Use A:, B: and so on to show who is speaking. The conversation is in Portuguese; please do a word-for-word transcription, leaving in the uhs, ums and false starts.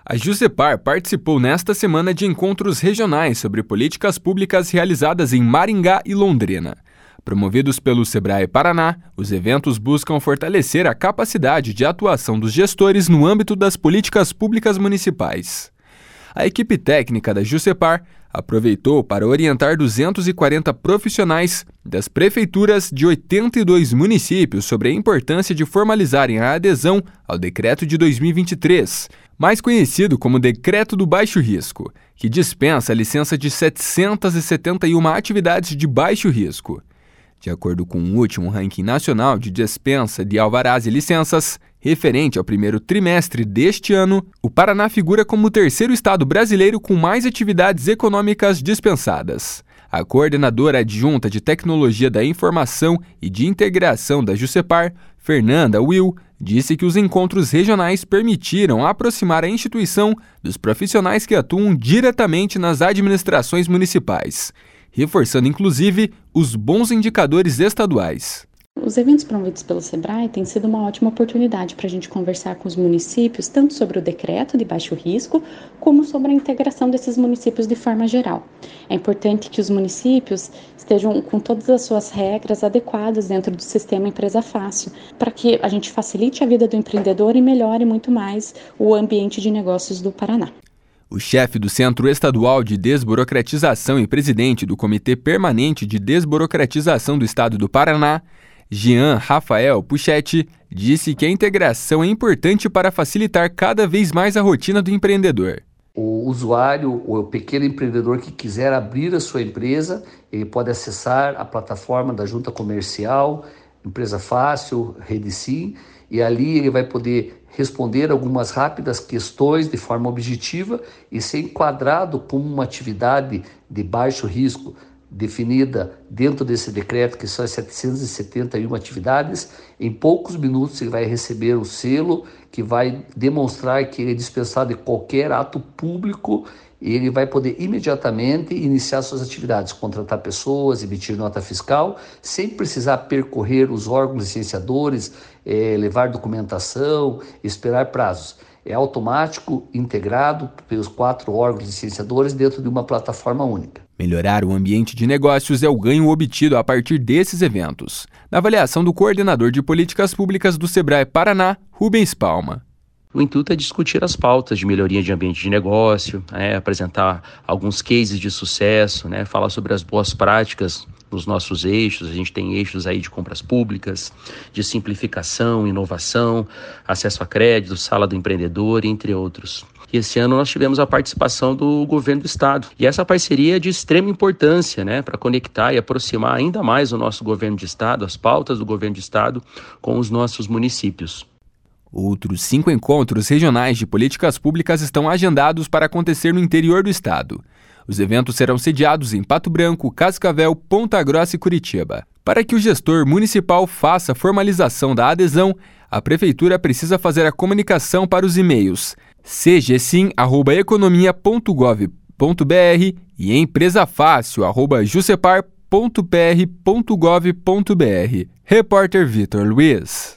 A: A JUSEPAR participou nesta semana de encontros regionais sobre políticas públicas realizadas em Maringá e Londrina. Promovidos pelo Sebrae Paraná, os eventos buscam fortalecer a capacidade de atuação dos gestores no âmbito das políticas públicas municipais. A equipe técnica da JUSEPAR aproveitou para orientar duzentos e quarenta profissionais das prefeituras de oitenta e dois municípios sobre a importância de formalizarem a adesão ao Decreto de dois mil e vinte e três, mais conhecido como Decreto do Baixo Risco, que dispensa a licença de setecentas e setenta e uma atividades de baixo risco. De acordo com o último ranking nacional de dispensa de alvarás e licenças, referente ao primeiro trimestre deste ano, o Paraná figura como o terceiro estado brasileiro com mais atividades econômicas dispensadas. A coordenadora adjunta de Tecnologia da Informação e de Integração da JUSEPAR, Fernanda Will, disse que os encontros regionais permitiram aproximar a instituição dos profissionais que atuam diretamente nas administrações municipais, reforçando inclusive os bons indicadores estaduais.
B: Os eventos promovidos pelo Sebrae têm sido uma ótima oportunidade para a gente conversar com os municípios, tanto sobre o decreto de baixo risco, como sobre a integração desses municípios de forma geral. É importante que os municípios estejam com todas as suas regras adequadas dentro do sistema Empresa Fácil, para que a gente facilite a vida do empreendedor e melhore muito mais o ambiente de negócios do Paraná.
A: O chefe do Centro Estadual de Desburocratização e presidente do Comitê Permanente de Desburocratização do Estado do Paraná, Jean Rafael Puchetti, disse que a integração é importante para facilitar cada vez mais a rotina do empreendedor.
C: O usuário, o pequeno empreendedor que quiser abrir a sua empresa, ele pode acessar a plataforma da Junta Comercial, Empresa Fácil, Rede Sim, e ali ele vai poder responder algumas rápidas questões de forma objetiva e ser enquadrado como uma atividade de baixo risco, definida dentro desse decreto, que são as setecentas e setenta e uma atividades. Em poucos minutos ele vai receber o selo que vai demonstrar que ele é dispensado de qualquer ato público e ele vai poder imediatamente iniciar suas atividades, contratar pessoas, emitir nota fiscal, sem precisar percorrer os órgãos licenciadores, é, levar documentação, esperar prazos. É automático, integrado pelos quatro órgãos licenciadores dentro de uma plataforma única.
A: Melhorar o ambiente de negócios é o ganho obtido a partir desses eventos. Na avaliação do coordenador de políticas públicas do Sebrae Paraná, Rubens Palma.
D: O intuito é discutir as pautas de melhoria de ambiente de negócio, né, apresentar alguns cases de sucesso, né, falar sobre as boas práticas nos nossos eixos. A gente tem eixos aí de compras públicas, de simplificação, inovação, acesso a crédito, sala do empreendedor, entre outros. E esse ano nós tivemos a participação do governo do estado. E essa parceria é de extrema importância, né, para conectar e aproximar ainda mais o nosso governo de estado, as pautas do governo de estado com os nossos municípios.
A: Outros cinco encontros regionais de políticas públicas estão agendados para acontecer no interior do estado. Os eventos serão sediados em Pato Branco, Cascavel, Ponta Grossa e Curitiba. Para que o gestor municipal faça a formalização da adesão, a Prefeitura precisa fazer a comunicação para os e-mails c g sim arroba economia ponto gov ponto b r e empresafácil arroba jusepar ponto p r ponto gov ponto b r. Repórter Vitor Luiz.